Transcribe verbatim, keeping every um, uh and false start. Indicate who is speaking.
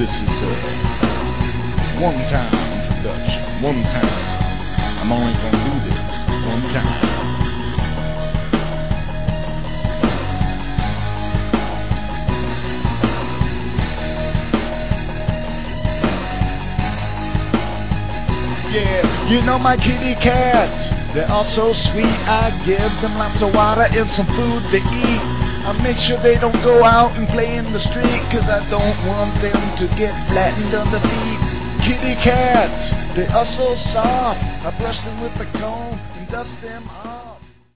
Speaker 1: This is a one-time introduction. One time. I'm only gonna do this one time. Yeah, you know my kitty cats, they're all so sweet. I give them lots of water and some food to eat. I make sure they don't go out and play in the street, cause I don't want them to get flattened on the feet. Kitty cats, they are so soft. I brush them with a comb and dust them off.